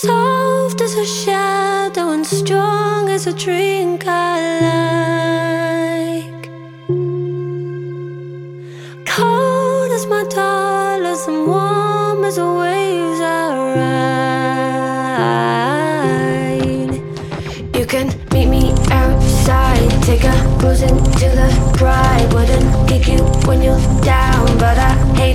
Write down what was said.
Soft as a shadow and strong as a drink I like. Cold as my dollars and warm as the waves I ride. You can meet me outside, take a cruise into the pride. Wouldn't kick you when you're down, but I hate